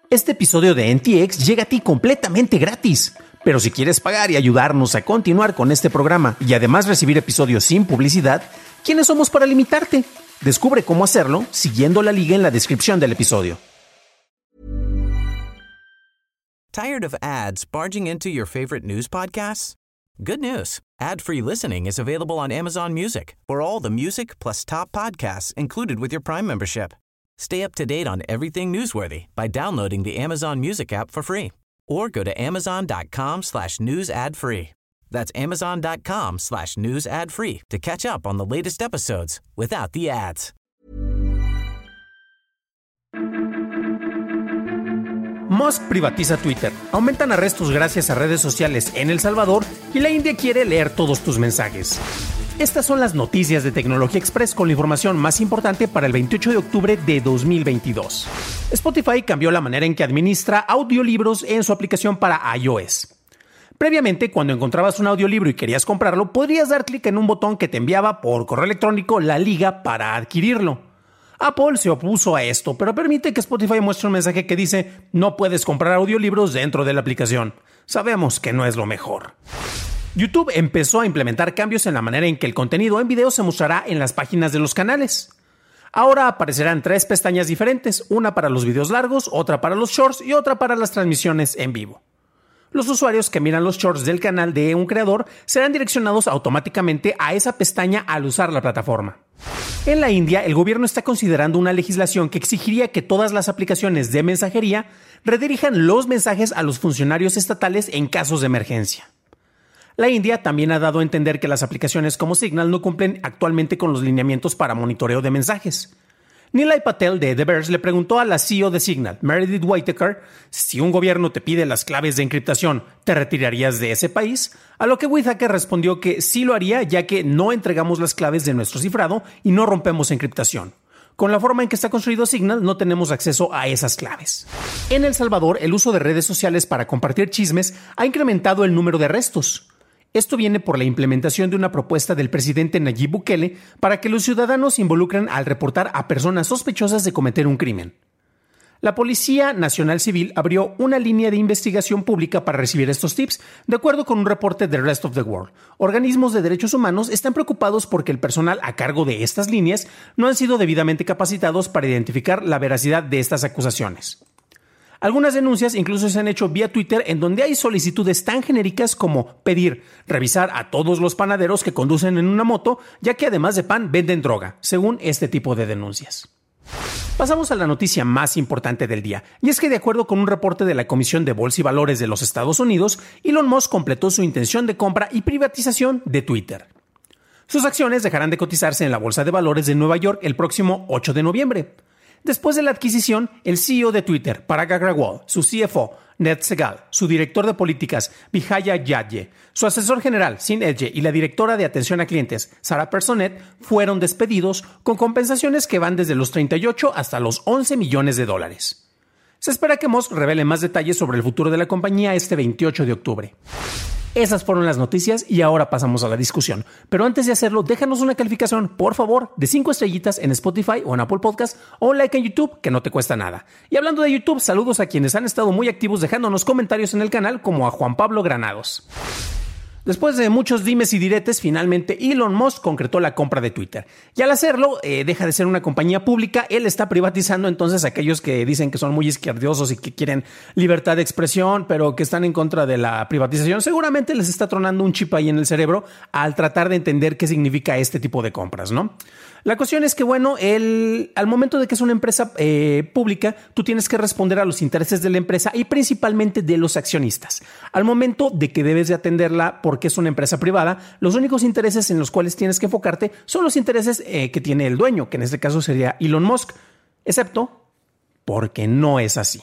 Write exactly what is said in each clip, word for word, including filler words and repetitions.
Este episodio de N T X llega a ti completamente gratis. Pero si quieres pagar y ayudarnos a continuar con este programa y además recibir episodios sin publicidad, ¿quiénes somos para limitarte? Descubre cómo hacerlo siguiendo la liga en la descripción del episodio. Tired of ads barging into your favorite news podcasts? Good news. Ad-free listening is available on Amazon Music for all the music plus top podcasts included with your Prime membership. Stay up to date on everything newsworthy by downloading the Amazon Music app for free or go to amazon.com slash news ad free. That's amazon.com slash news ad free to catch up on the latest episodes without the ads. Musk privatiza Twitter, aumentan arrestos gracias a redes sociales en El Salvador y la India quiere leer todos tus mensajes. Estas son las noticias de Tecnología Express con la información más importante para el veintiocho de octubre de dos mil veintidós. Spotify cambió la manera en que administra audiolibros en su aplicación para iOS. Previamente, cuando encontrabas un audiolibro y querías comprarlo, podrías dar clic en un botón que te enviaba por correo electrónico la liga para adquirirlo. Apple se opuso a esto, pero permite que Spotify muestre un mensaje que dice no puedes comprar audiolibros dentro de la aplicación. Sabemos que no es lo mejor. YouTube empezó a implementar cambios en la manera en que el contenido en video se mostrará en las páginas de los canales. Ahora aparecerán tres pestañas diferentes, una para los videos largos, otra para los shorts y otra para las transmisiones en vivo. Los usuarios que miran los shorts del canal de un creador serán direccionados automáticamente a esa pestaña al usar la plataforma. En la India, el gobierno está considerando una legislación que exigiría que todas las aplicaciones de mensajería redirijan los mensajes a los funcionarios estatales en casos de emergencia. La India también ha dado a entender que las aplicaciones como Signal no cumplen actualmente con los lineamientos para monitoreo de mensajes. Nilay Patel de The Verge le preguntó a la C E O de Signal, Meredith Whittaker, si un gobierno te pide las claves de encriptación, ¿te retirarías de ese país? A lo que Whittaker respondió que sí lo haría, ya que no entregamos las claves de nuestro cifrado y no rompemos encriptación. Con la forma en que está construido Signal, no tenemos acceso a esas claves. En El Salvador, el uso de redes sociales para compartir chismes ha incrementado el número de arrestos. Esto viene por la implementación de una propuesta del presidente Nayib Bukele para que los ciudadanos se involucren al reportar a personas sospechosas de cometer un crimen. La Policía Nacional Civil abrió una línea de investigación pública para recibir estos tips, de acuerdo con un reporte de Rest of the World. Organismos de derechos humanos están preocupados porque el personal a cargo de estas líneas no han sido debidamente capacitados para identificar la veracidad de estas acusaciones. Algunas denuncias incluso se han hecho vía Twitter, en donde hay solicitudes tan genéricas como pedir revisar a todos los panaderos que conducen en una moto, ya que además de pan venden droga, según este tipo de denuncias. Pasamos a la noticia más importante del día, y es que de acuerdo con un reporte de la Comisión de Bolsa y Valores de los Estados Unidos, Elon Musk completó su intención de compra y privatización de Twitter. Sus acciones dejarán de cotizarse en la Bolsa de Valores de Nueva York el próximo ocho de noviembre. Después de la adquisición, el C E O de Twitter, Parag Agrawal, su C F O, Ned Segal, su director de políticas, Vijaya Yadye, su asesor general, Sin Edge, y la directora de atención a clientes, Sarah Personet, fueron despedidos con compensaciones que van desde los treinta y ocho hasta los once millones de dólares. Se espera que Musk revele más detalles sobre el futuro de la compañía este veintiocho de octubre. Esas fueron las noticias y ahora pasamos a la discusión. Pero antes de hacerlo, déjanos una calificación, por favor, de cinco estrellitas en Spotify o en Apple Podcast o un like en YouTube, que no te cuesta nada. Y hablando de YouTube, saludos a quienes han estado muy activos dejándonos comentarios en el canal, como a Juan Pablo Granados. Después de muchos dimes y diretes, finalmente Elon Musk concretó la compra de Twitter. Y al hacerlo, eh, deja de ser una compañía pública, él está privatizando entonces a aquellos que dicen que son muy izquierdiosos y que quieren libertad de expresión, pero que están en contra de la privatización. Seguramente les está tronando un chip ahí en el cerebro al tratar de entender qué significa este tipo de compras, ¿no? La cuestión es que, bueno, el, al momento de que es una empresa eh, pública, tú tienes que responder a los intereses de la empresa y principalmente de los accionistas. Al momento de que debes de atenderla porque es una empresa privada, los únicos intereses en los cuales tienes que enfocarte son los intereses eh, que tiene el dueño, que en este caso sería Elon Musk, excepto porque no es así.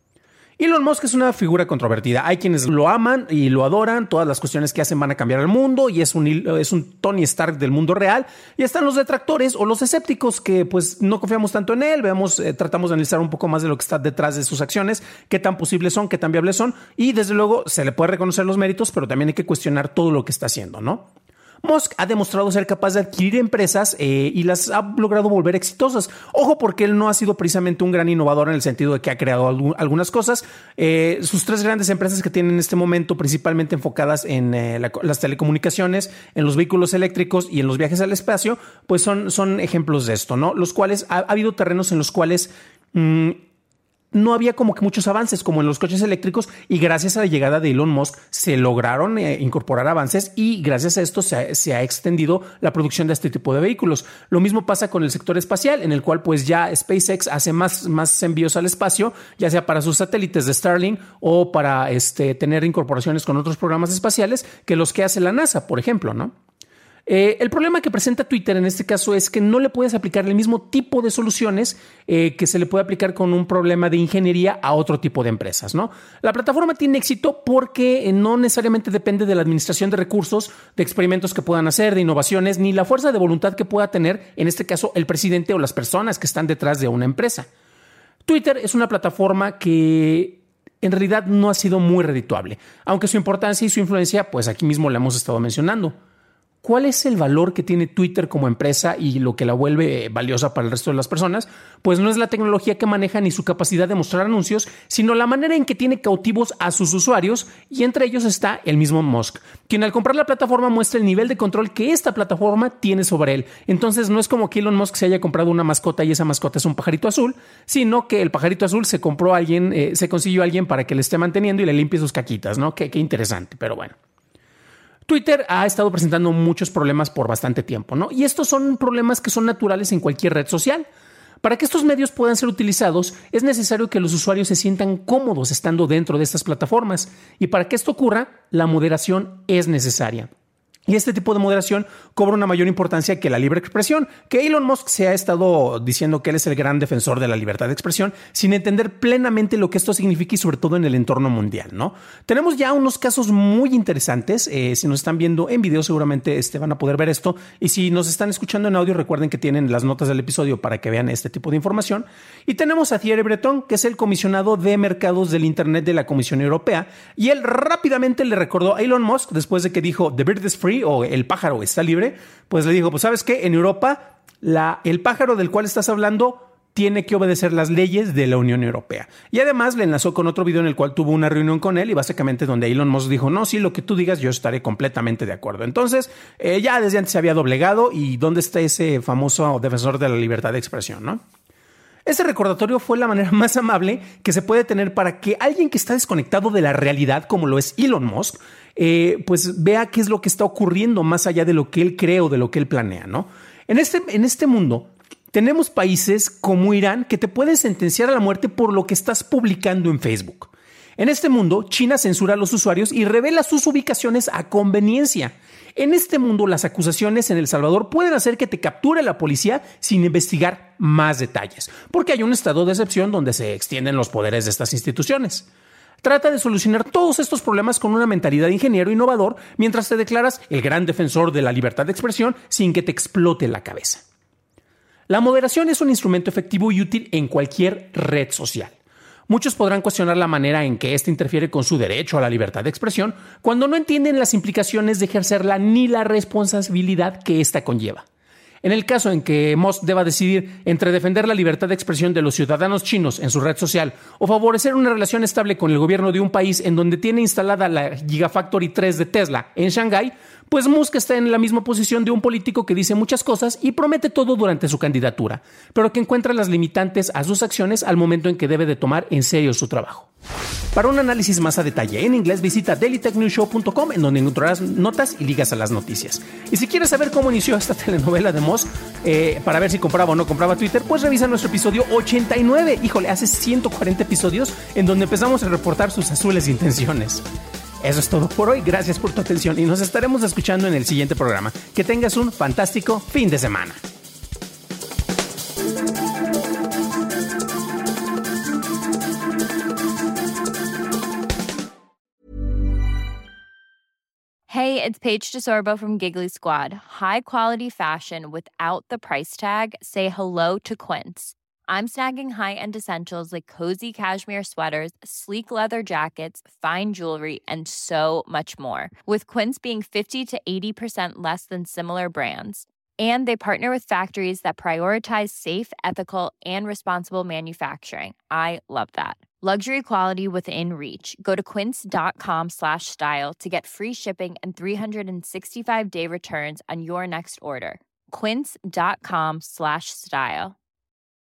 Elon Musk es una figura controvertida. Hay quienes lo aman y lo adoran. Todas las cuestiones que hacen van a cambiar el mundo y es un, es un Tony Stark del mundo real. Y están los detractores o los escépticos que pues no confiamos tanto en él. Veamos, eh, tratamos de analizar un poco más de lo que está detrás de sus acciones, qué tan posibles son, qué tan viables son. Y desde luego se le puede reconocer los méritos, pero también hay que cuestionar todo lo que está haciendo, ¿no? Musk ha demostrado ser capaz de adquirir empresas eh, y las ha logrado volver exitosas. Ojo, porque él no ha sido precisamente un gran innovador en el sentido de que ha creado algún, algunas cosas. Eh, sus tres grandes empresas que tienen en este momento, principalmente enfocadas en eh, la, las telecomunicaciones, en los vehículos eléctricos y en los viajes al espacio, pues son, son ejemplos de esto, ¿no? Los cuales ha, ha habido terrenos en los cuales mmm, no había como que muchos avances como en los coches eléctricos, y gracias a la llegada de Elon Musk se lograron eh, incorporar avances, y gracias a esto se ha, se ha extendido la producción de este tipo de vehículos. Lo mismo pasa con el sector espacial, en el cual pues ya SpaceX hace más, más envíos al espacio, ya sea para sus satélites de Starlink o para este, tener incorporaciones con otros programas espaciales que los que hace la NASA, por ejemplo, ¿no? Eh, el problema que presenta Twitter en este caso es que no le puedes aplicar el mismo tipo de soluciones eh, que se le puede aplicar con un problema de ingeniería a otro tipo de empresas, ¿no? La plataforma tiene éxito porque no necesariamente depende de la administración de recursos, de experimentos que puedan hacer, de innovaciones, ni la fuerza de voluntad que pueda tener, en este caso, el presidente o las personas que están detrás de una empresa. Twitter es una plataforma que en realidad no ha sido muy redituable, aunque su importancia y su influencia, pues aquí mismo la hemos estado mencionando. ¿Cuál es el valor que tiene Twitter como empresa y lo que la vuelve valiosa para el resto de las personas? Pues no es la tecnología que maneja ni su capacidad de mostrar anuncios, sino la manera en que tiene cautivos a sus usuarios, y entre ellos está el mismo Musk, quien al comprar la plataforma muestra el nivel de control que esta plataforma tiene sobre él. Entonces no es como que Elon Musk se haya comprado una mascota y esa mascota es un pajarito azul, sino que el pajarito azul se compró a alguien, eh, se consiguió a alguien para que le esté manteniendo y le limpie sus caquitas, ¿no? Qué, qué interesante, pero bueno. Twitter ha estado presentando muchos problemas por bastante tiempo, ¿no? Y estos son problemas que son naturales en cualquier red social. Para que estos medios puedan ser utilizados, es necesario que los usuarios se sientan cómodos estando dentro de estas plataformas. Y para que esto ocurra, la moderación es necesaria. Y este tipo de moderación cobra una mayor importancia que la libre expresión, que Elon Musk se ha estado diciendo que él es el gran defensor de la libertad de expresión, sin entender plenamente lo que esto significa y sobre todo en el entorno mundial, ¿no? Tenemos ya unos casos muy interesantes. Eh, si nos están viendo en video, seguramente este, van a poder ver esto. Y si nos están escuchando en audio, recuerden que tienen las notas del episodio para que vean este tipo de información. Y tenemos a Thierry Breton, que es el comisionado de mercados del Internet de la Comisión Europea. Y él rápidamente le recordó a Elon Musk, después de que dijo "The bird is free" o "el pájaro está libre", pues le dijo, pues ¿sabes qué? En Europa, la, el pájaro del cual estás hablando tiene que obedecer las leyes de la Unión Europea. Y además le enlazó con otro video en el cual tuvo una reunión con él y básicamente donde Elon Musk dijo, no, sí, lo que tú digas yo estaré completamente de acuerdo. Entonces, eh, ya desde antes se había doblegado. ¿Y dónde está ese famoso defensor de la libertad de expresión, no? Este recordatorio fue la manera más amable que se puede tener para que alguien que está desconectado de la realidad, como lo es Elon Musk, eh, pues vea qué es lo que está ocurriendo más allá de lo que él cree o de lo que él planea, ¿no? En este, en este mundo tenemos países como Irán que te pueden sentenciar a la muerte por lo que estás publicando en Facebook. En este mundo, China censura a los usuarios y revela sus ubicaciones a conveniencia. En este mundo, las acusaciones en El Salvador pueden hacer que te capture la policía sin investigar más detalles, porque hay un estado de excepción donde se extienden los poderes de estas instituciones. Trata de solucionar todos estos problemas con una mentalidad de ingeniero innovador mientras te declaras el gran defensor de la libertad de expresión sin que te explote la cabeza. La moderación es un instrumento efectivo y útil en cualquier red social. Muchos podrán cuestionar la manera en que éste interfiere con su derecho a la libertad de expresión cuando no entienden las implicaciones de ejercerla ni la responsabilidad que ésta conlleva. En el caso en que Musk deba decidir entre defender la libertad de expresión de los ciudadanos chinos en su red social o favorecer una relación estable con el gobierno de un país en donde tiene instalada la Gigafactory tres de Tesla en Shanghái, pues Musk está en la misma posición de un político que dice muchas cosas y promete todo durante su candidatura, pero que encuentra las limitantes a sus acciones al momento en que debe de tomar en serio su trabajo. Para un análisis más a detalle en inglés, visita daily tech news show punto com, en donde encontrarás notas y ligas a las noticias. Y si quieres saber cómo inició esta telenovela de Musk, eh, para ver si compraba o no compraba Twitter, pues revisa nuestro episodio ochenta y nueve. Híjole, hace ciento cuarenta episodios en donde empezamos a reportar sus azules intenciones. Eso es todo por hoy. Gracias por tu atención y nos estaremos escuchando en el siguiente programa. Que tengas un fantástico fin de semana. Hey, it's Paige DeSorbo from Giggly Squad. High quality fashion without the price tag. Say hello to Quince. I'm snagging high-end essentials like cozy cashmere sweaters, sleek leather jackets, fine jewelry, and so much more. With Quince being fifty to eighty percent less than similar brands. And they partner with factories that prioritize safe, ethical, and responsible manufacturing. I love that. Luxury quality within reach. Go to quince.com slash style to get free shipping and three sixty-five day returns on your next order. Quince.com slash style.